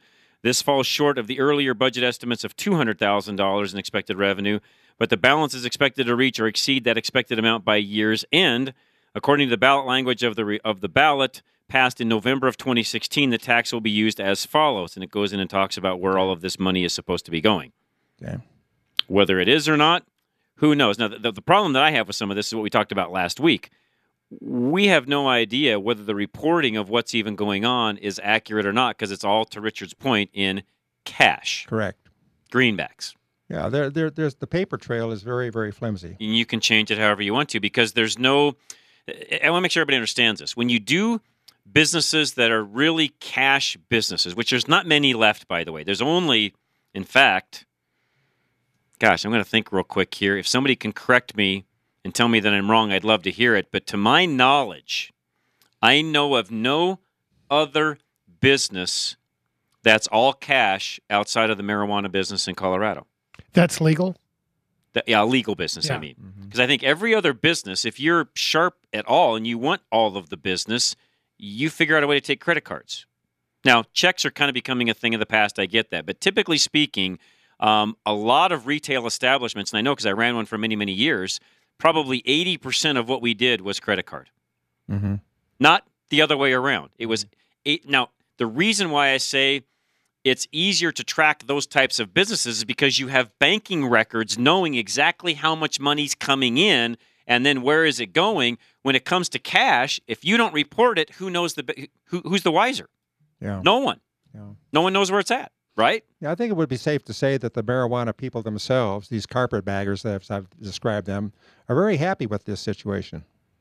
This falls short of the earlier budget estimates of $200,000 in expected revenue, but the balance is expected to reach or exceed that expected amount by year's end. According to the ballot language of the ballot passed in November of 2016, the tax will be used as follows, and it goes in and talks about where all of this money is supposed to be going. Okay. Whether it is or not, who knows? Now, the problem that I have with some of this is what we talked about last week. We have no idea whether the reporting of what's even going on is accurate or not, because it's all, to Richard's point, in cash. Correct. Greenbacks. Yeah, there's the paper trail is very, very flimsy. And you can change it however you want to, because there's no... I want to make sure everybody understands this. When you do businesses that are really cash businesses, which there's not many left, by the way. There's only, in fact... Gosh, I'm going to think real quick here. If somebody can correct me and tell me that I'm wrong, I'd love to hear it. But to my knowledge, I know of no other business that's all cash outside of the marijuana business in Colorado. That's legal? Legal business, I mean. Because I think every other business, if you're sharp at all and you want all of the business, you figure out a way to take credit cards. Now, checks are kind of becoming a thing of the past. I get that. But typically speaking, a lot of retail establishments, and I know because I ran one for many, many years, probably 80% of what we did was credit card. Mm-hmm. Not the other way around. It was Now, the reason why I say it's easier to track those types of businesses is because you have banking records knowing exactly how much money's coming in and then where is it going. When it comes to cash, if you don't report it, who knows who's the wiser? Yeah. No one. Yeah. No one knows where it's at, right? Yeah, I think it would be safe to say that the marijuana people themselves, these carpetbaggers, as I've described them, are very happy with this situation.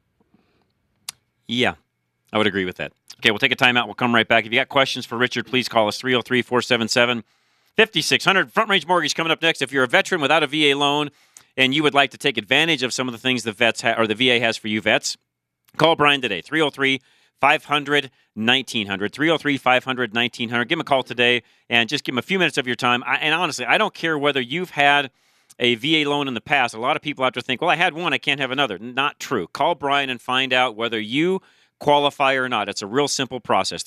Yeah, I would agree with that. Okay, we'll take a timeout. We'll come right back. If you got questions for Richard, please call us 303-477-5600. Front Range Mortgage coming up next. If you're a veteran without a VA loan and you would like to take advantage of some of the things the vets or the VA has for you vets, call Brian today, 303-500-1900, 303-500-1900. Give him a call today and just give him a few minutes of your time. And honestly, I don't care whether you've had a VA loan in the past. A lot of people have to think, well, I had one, I can't have another. Not true. Call Brian and find out whether you qualify or not. It's a real simple process.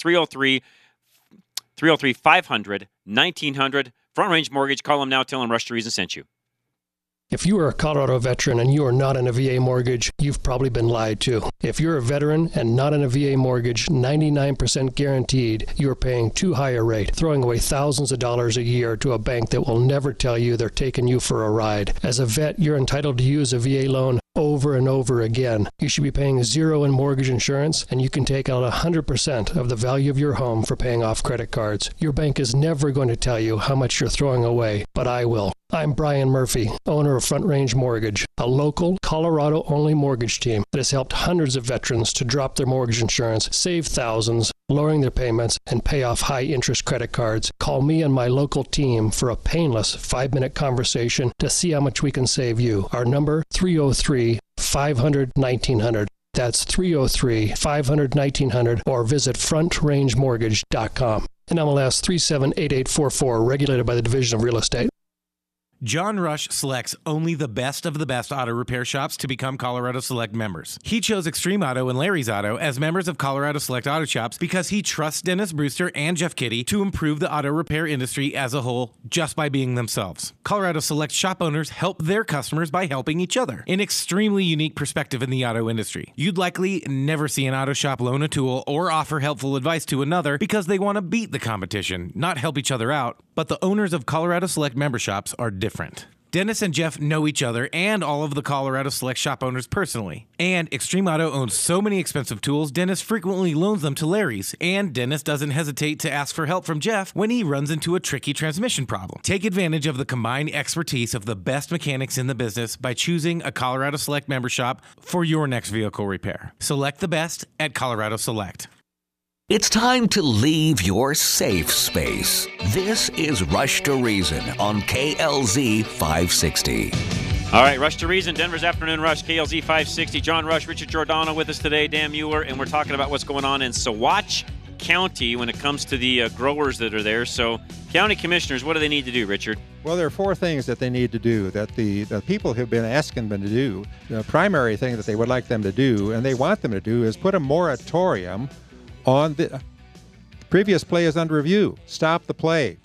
303-500-1900. Front Range Mortgage. Call them now. Tell them Rush to Reason sent you. If you are a Colorado veteran and you are not in a VA mortgage, you've probably been lied to. If you're a veteran and not in a VA mortgage, 99% guaranteed, you are paying too high a rate, throwing away thousands of dollars a year to a bank that will never tell you they're taking you for a ride. As a vet, you're entitled to use a VA loan over and over again. You should be paying zero in mortgage insurance, and you can take out 100% of the value of your home for paying off credit cards. Your bank is never going to tell you how much you're throwing away, but I will. I'm Brian Murphy, owner of Front Range Mortgage, a local, Colorado-only mortgage team that has helped hundreds of veterans to drop their mortgage insurance, save thousands, lowering their payments, and pay off high-interest credit cards. Call me and my local team for a painless 5-minute conversation to see how much we can save you. Our number, 303-500-1900. That's 303-500-1900, or visit frontrangemortgage.com. NMLS 378844, regulated by the Division of Real Estate. John Rush selects only the best of the best auto repair shops to become Colorado Select members. He chose Extreme Auto and Larry's Auto as members of Colorado Select Auto Shops because he trusts Dennis Brewster and Jeff Kitty to improve the auto repair industry as a whole just by being themselves. Colorado Select shop owners help their customers by helping each other. An extremely unique perspective in the auto industry. You'd likely never see an auto shop loan a tool or offer helpful advice to another because they want to beat the competition, not help each other out. But the owners of Colorado Select member shops are different. Dennis and Jeff know each other and all of the Colorado Select shop owners personally. And Extreme Auto owns so many expensive tools, Dennis frequently loans them to Larry's. And Dennis doesn't hesitate to ask for help from Jeff when he runs into a tricky transmission problem. Take advantage of the combined expertise of the best mechanics in the business by choosing a Colorado Select member shop for your next vehicle repair. Select the best at Colorado Select. It's time to leave your safe space. This is Rush to Reason on KLZ 560. All right, Rush to Reason, Denver's Afternoon Rush, KLZ 560. John Rush, Richard Giordano with us today, Dan Mueller, and we're talking about what's going on in Saguache County when it comes to the growers that are there. So, county commissioners, what do they need to do, Richard? Well, there are 4 things that they need to do that the people have been asking them to do. The primary thing that they would like them to do, and they want them to do, is put a moratorium on the previous play is under review. Stop the play.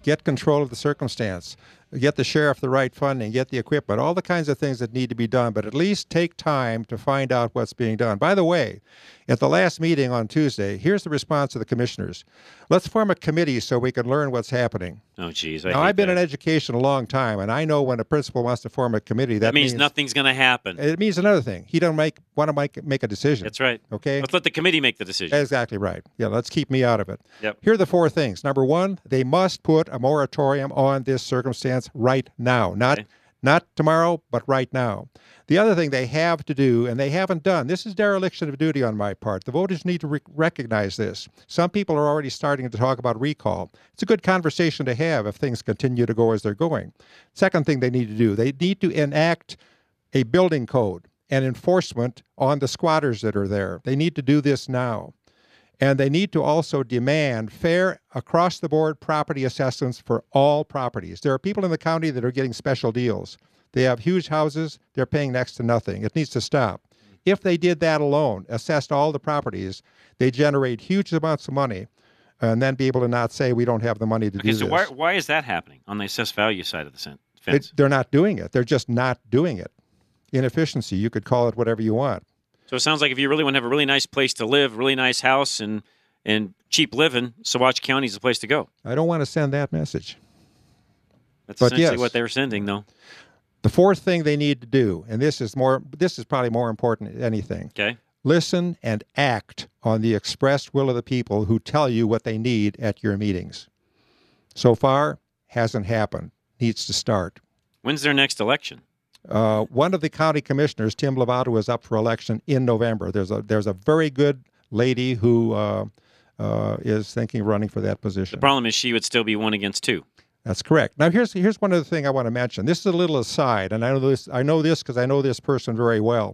get control of the circumstance, get the sheriff the right funding, get the equipment, all the kinds of things that need to be done, but at least take time to find out what's being done. By the way, at the last meeting on Tuesday, here's the response of the commissioners. Let's form a committee so we can learn what's happening. Oh, geez. Now, I've been in education a long time, and I know when a principal wants to form a committee, that means nothing's going to happen. It means another thing. He doesn't want to make a decision. That's right. Okay? Let's let the committee make the decision. Exactly right. Yeah, let's keep me out of it. Yep. Here are the 4 things. Number 1, they must put a moratorium on this circumstance right now. Not tomorrow, but right now. The other thing they have to do, and they haven't done, this is dereliction of duty on my part. The voters need to recognize this. Some people are already starting to talk about recall. It's a good conversation to have if things continue to go as they're going. Second thing they need to do, they need to enact a building code and enforcement on the squatters that are there. They need to do this now. And they need to also demand fair, across-the-board property assessments for all properties. There are people in the county that are getting special deals. They have huge houses. They're paying next to nothing. It needs to stop. If they did that alone, assessed all the properties, they generate huge amounts of money and then be able to not say we don't have the money to do so this. why is that happening on the assessed value side of the fence? They're not doing it. They're just not doing it. Inefficiency. You could call it whatever you want. So it sounds like if you really want to have a really nice place to live, really nice house, and cheap living, Saguache County is the place to go. I don't want to send that message. That's essentially what they were sending, though. The 4th thing they need to do, and this is probably more important than anything. Okay. Listen and act on the expressed will of the people who tell you what they need at your meetings. So far, hasn't happened. Needs to start. When's their next election? One of the county commissioners, Tim Lovato, is up for election in November. There's a very good lady who is thinking of running for that position. The problem is she would still be 1 against 2. That's correct. Now, here's one other thing I want to mention. This is a little aside, and I know this because I know this person very well.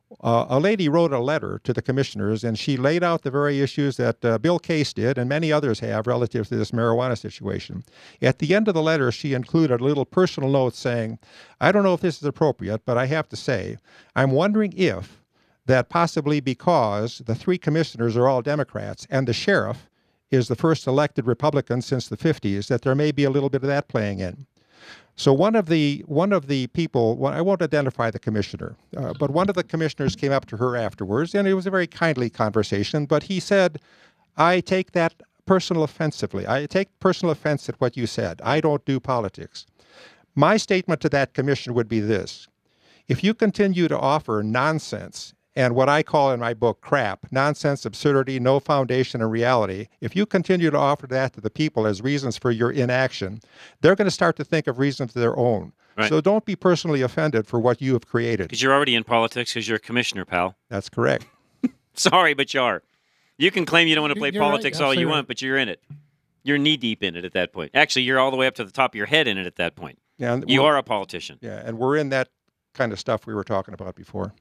A lady wrote a letter to the commissioners, and she laid out the very issues that Bill Case did and many others have relative to this marijuana situation. At the end of the letter, she included a little personal note saying, I don't know if this is appropriate, but I have to say, I'm wondering if that possibly because the 3 commissioners are all Democrats and the sheriff is the first elected Republican since the 50s, that there may be a little bit of that playing in. So one of the people, I won't identify the commissioner, but one of the commissioners came up to her afterwards, and it was a very kindly conversation, but he said, I take that offensively. I take personal offense at what you said. I don't do politics. My statement to that commissioner would be this. If you continue to offer nonsense and what I call in my book crap, nonsense, absurdity, no foundation in reality, if you continue to offer that to the people as reasons for your inaction, they're going to start to think of reasons of their own. Right. So don't be personally offended for what you have created. Because you're already in politics because you're a commissioner, pal. That's correct. Sorry, but you are. You can claim you don't want to play politics right, all you want, but you're in it. You're knee-deep in it at that point. Actually, you're all the way up to the top of your head in it at that point. Yeah, you are a politician. Yeah, and we're in that kind of stuff we were talking about before.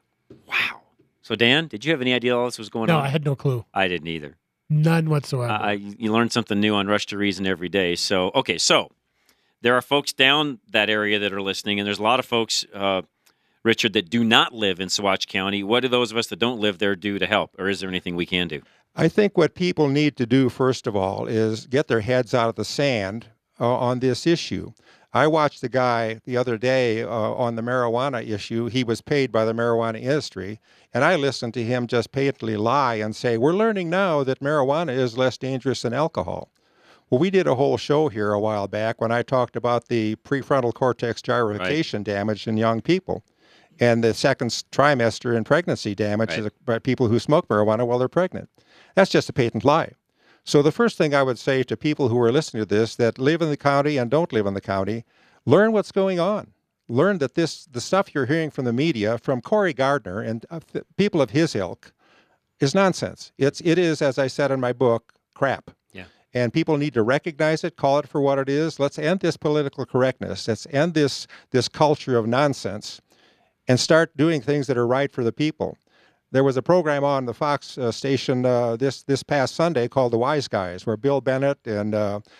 Wow. So, Dan, did you have any idea all this was going on? No, I had no clue. I didn't either. None whatsoever. You learn something new on Rush to Reason every day. So, okay, so there are folks down that area that are listening, and there's a lot of folks, Richard, that do not live in Saguache County. What do those of us that don't live there do to help, or is there anything we can do? I think what people need to do, first of all, is get their heads out of the sand on this issue. I watched the guy the other day on the marijuana issue. He was paid by the marijuana industry, and I listened to him just patently lie and say, we're learning now that marijuana is less dangerous than alcohol. Well, we did a whole show here a while back when I talked about the prefrontal cortex gyrification damage in young people and the second trimester in pregnancy damage by people who smoke marijuana while they're pregnant. That's just a patent lie. So the first thing I would say to people who are listening to this that live in the county and don't live in the county, learn what's going on. Learn that the stuff you're hearing from the media, from Cory Gardner and people of his ilk, is nonsense. It is, as I said in my book, crap. Yeah. And people need to recognize it, call it for what it is. Let's end this political correctness. Let's end this culture of nonsense and start doing things that are right for the people. There was a program on the Fox station this past Sunday called The Wise Guys, where Bill Bennett and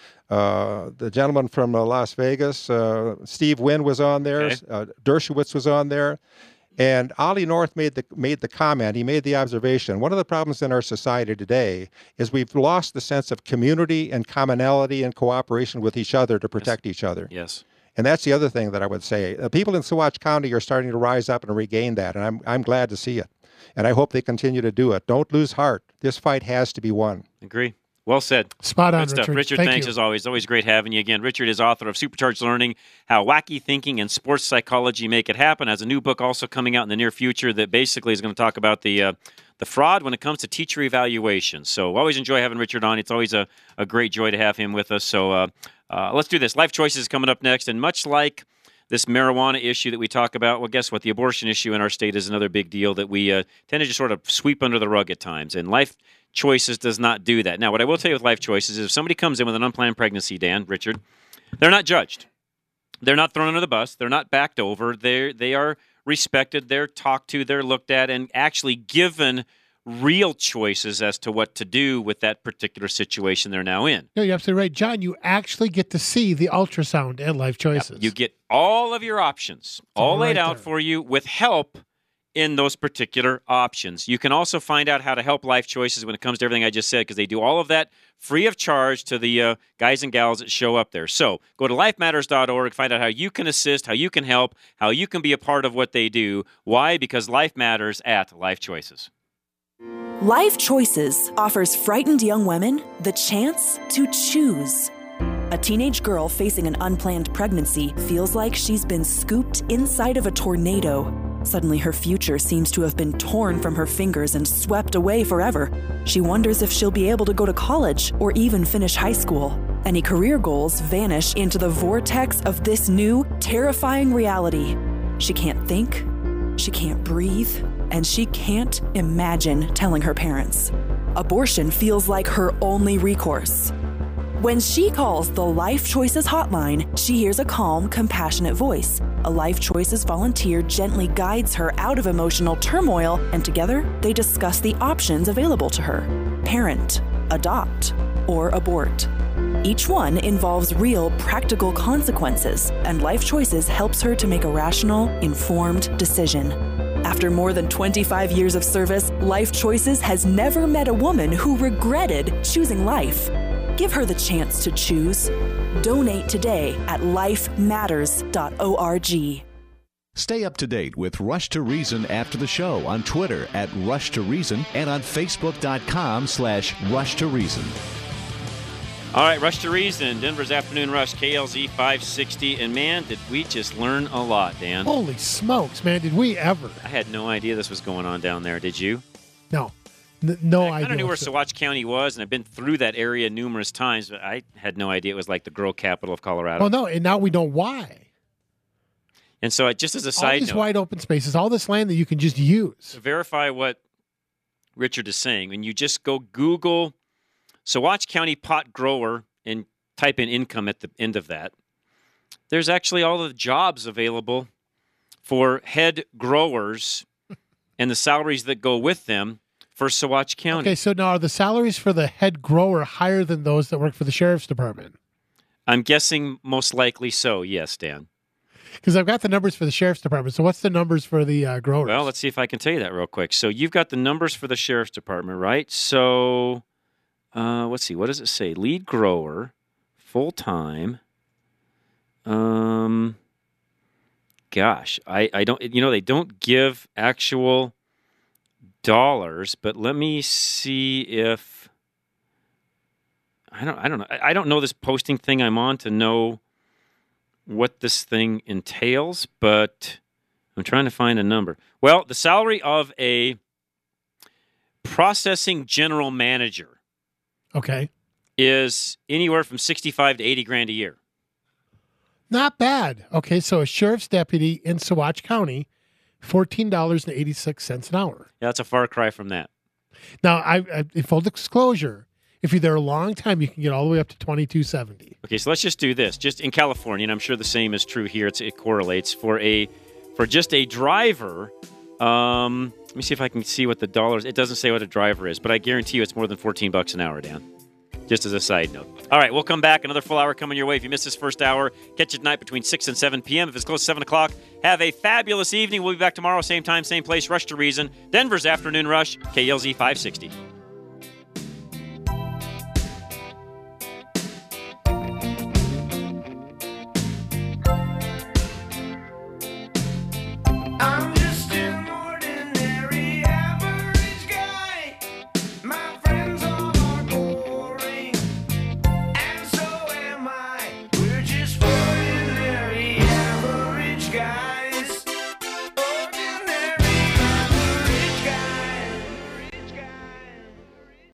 the gentleman from Las Vegas, Steve Wynn was on there, Dershowitz was on there, And Ollie North made the comment, he made the observation, one of the problems in our society today is we've lost the sense of community and commonality and cooperation with each other to protect each other. Yes. And that's the other thing that I would say. People in Saguache County are starting to rise up and regain that, and I'm glad to see it. And I hope they continue to do it. Don't lose heart. This fight has to be won. Agree. Well said. Spot on, Good stuff. Richard. Richard, Thank thanks you. as always. Always great having you again. Richard is author of Supercharged Learning, How Wacky Thinking and Sports Psychology Make It Happen. Has a new book also coming out in the near future that basically is going to talk about the fraud when it comes to teacher evaluation. So always enjoy having Richard on. It's always a great joy to have him with us. So let's do this. Life Choices is coming up next. And much like this marijuana issue that we talk about, well, guess what? The abortion issue in our state is another big deal that we tend to just sort of sweep under the rug at times. And Life Choices does not do that. Now, what I will tell you with Life Choices is if somebody comes in with an unplanned pregnancy, Dan, Richard, they're not judged. They're not thrown under the bus. They're not backed over. They are respected. They're talked to. They're looked at and actually given real choices as to what to do with that particular situation they're now in. No, you're absolutely right. John, you actually get to see the ultrasound at Life Choices. Yep. You get all of your options all laid out for you with help in those particular options. You can also find out how to help Life Choices when it comes to everything I just said, because they do all of that free of charge to the guys and gals that show up there. So go to lifematters.org, find out how you can assist, how you can help, how you can be a part of what they do. Why? Because life matters at Life Choices. Life Choices offers frightened young women the chance to choose. A teenage girl facing an unplanned pregnancy feels like she's been scooped inside of a tornado. Suddenly, her future seems to have been torn from her fingers and swept away forever. She wonders if she'll be able to go to college or even finish high school. Any career goals vanish into the vortex of this new, terrifying reality. She can't think, she can't breathe, and she can't imagine telling her parents. Abortion feels like her only recourse. When she calls the Life Choices hotline, she hears a calm, compassionate voice. A Life Choices volunteer gently guides her out of emotional turmoil, and together they discuss the options available to her: parent, adopt, or abort. Each one involves real, practical consequences, and Life Choices helps her to make a rational, informed decision. After more than 25 years of service, Life Choices has never met a woman who regretted choosing life. Give her the chance to choose. Donate today at lifematters.org. Stay up to date with Rush to Reason after the show on Twitter at Rush to Reason and on Facebook.com/Rush to Reason. All right, Rush to Reason, Denver's Afternoon Rush, KLZ 560. And man, did we just learn a lot, Dan. Holy smokes, man, did we ever? I had no idea this was going on down there. Did you? No. No idea. I kind of knew where Saguache County was, and I've been through that area numerous times, but I had no idea it was like the grow capital of Colorado. Well, no, and now we know why. And so, just as a All side these note, wide open spaces, all this land that you can just use. to verify what Richard is saying, when you just go Google Saguache County pot grower and type in income at the end of that, there's actually all the jobs available for head growers and the salaries that go with them for Saguache County. Okay, so now are the salaries for the head grower higher than those that work for the sheriff's department? I'm guessing most likely so, yes, Dan. Because I've got the numbers for the sheriff's department. So what's the numbers for the growers? Well, let's see if I can tell you that real quick. So you've got the numbers for the sheriff's department, right? So let's see. What does it say? Lead grower, full-time. Gosh, I don't, they don't give actual dollars, but let me see if, I don't know. I don't know this posting thing I'm on to know what this thing entails, but I'm trying to find a number. Well, the salary of a processing general manager, okay, is anywhere from 65 to 80 grand a year. Not bad. Okay, so a sheriff's deputy in Saguache County, $14.86 an hour. Yeah, that's a far cry from that. Now, I in full disclosure, if you're there a long time, you can get all the way up to $22.70. Okay, so let's just do this. Just in California, and I'm sure the same is true here. It correlates for just a driver. Let me see if I can see what the dollars. It doesn't say what a driver is, but I guarantee you it's more than $14 an hour, Dan. Just as a side note. All right, we'll come back. Another full hour coming your way. If you missed this first hour, catch it tonight between 6 and 7 p.m. If it's close to 7 o'clock, have a fabulous evening. We'll be back tomorrow, same time, same place. Rush to Reason, Denver's Afternoon Rush, KLZ 560.